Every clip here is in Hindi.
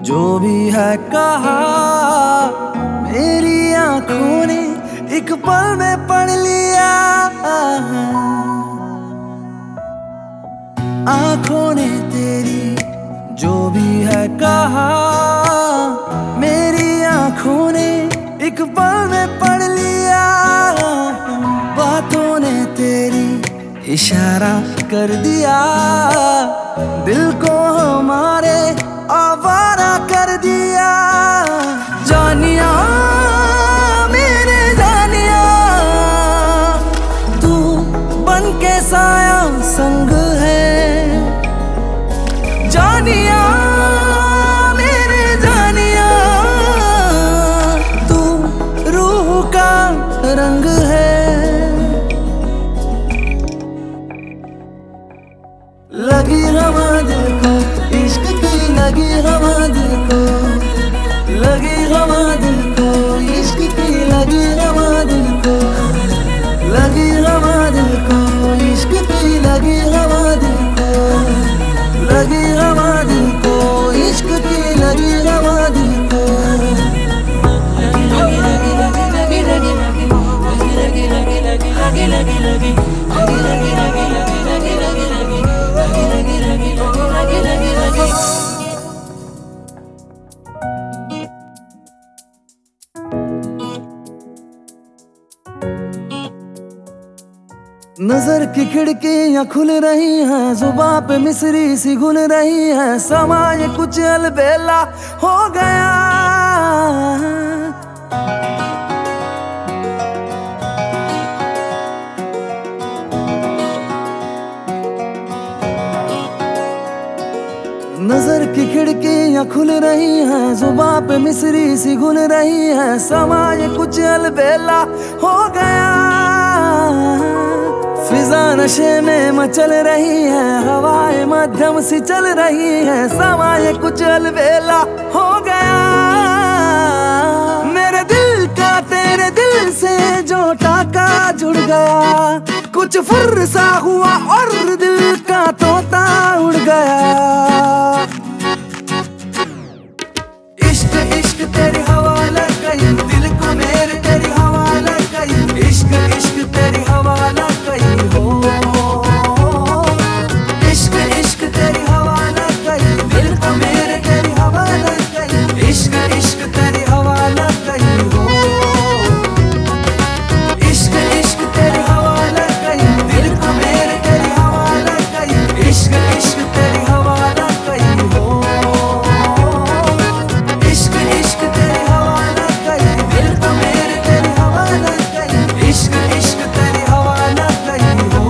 जो भी है कहा मेरी आंखों ने एक पल में पढ़ लिया। आंखों ने तेरी जो भी है कहा मेरी आंखों ने एक पल में पढ़ लिया। बातों ने तेरी इशारा कर दिया, दिल को हमारे आवारा कर दिया। जानिया मेरे जानिया, तू बन के साया संग है। जानिया मेरे जानिया, तू रूह का रंग है। लगी हवा दिल को इश्क की, लगी हवा दिल को, लगी हवा दिल को इश्क की, लगी हवा दिल को, लगी हवा दिल को इश्क की, लगी हवा दिल को, लगी हवा दिल को इश्क की, लगी हवा दिल को। नजर की खिड़कियां खुल रही हैं, जुबां पे मिसरी सी घुल रही है। समय कुछ अलबेला हो गया, नजर की खिड़कियां खुल रही हैं, जुबां पे मिसरी सी घुल रही है। समय कुछ अलबेला हो गया, फिजा नशे में मचल रही है, हवाएं मध्यम सी चल रही है। समय कुछ अलबेला हो गया, मेरे दिल का तेरे दिल से जो टाका जुड़ गया। कुछ फुर्सा हुआ और दिल का तोता उड़ गया। इश्क इश्क तेरी हवा लग गई, दिल को मेरे तेरी हवा लग गई। इश्क इश्क तेरी हवा लग गई हो, इश्क इश्क तेरी हवा लग गई, दिल को मेरे तेरी हवा लग गई। इश्क इश्क तेरी हवा लग गई हो, इश्क इश्क तेरी हवा लग गई, दिल को मेरे तेरी हवा लग गई। इश्क इश्क तेरी हवा लग गई हो, इश्क इश्क तेरी हवा लग गई, दिल को मेरे तेरी हवा लग गई। इश्क इश्क तेरी हवा लग गई हो।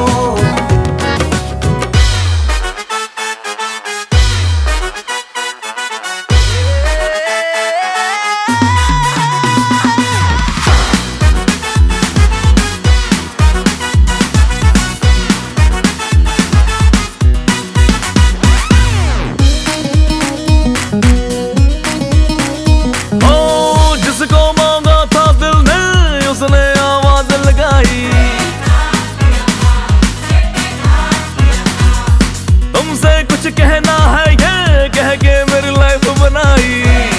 जिसको मांगा था दिल ने उसने आवाज लगाई। तुमसे कुछ कहना है ये कह के मेरी लाइफ बनाई।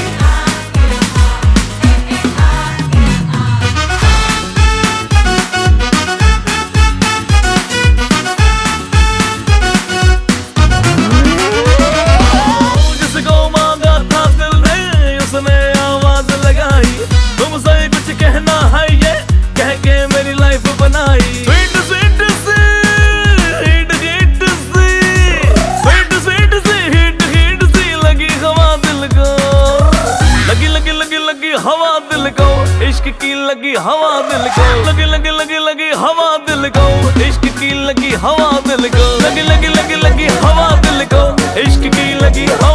जिसको मांगा था दिल ने उसने आवाज लगाई। तुमसे कुछ कहना है ये कह के मेरी लाइफ बनाई। स्वीट स्वीट सी हिट हिट सी, स्वीट स्वीट सी हिट हिट सी लगी हवा दिल को, लगी लगी लगी लगी हवा दिल को। इश्क की लगी हवा दिल को, लगी लगी लगी लगी हवा दिल को। इश्क की लगी हवा दिल को, लगी लगी लगी लगी हवा दिल को। इश्क की लगी हवा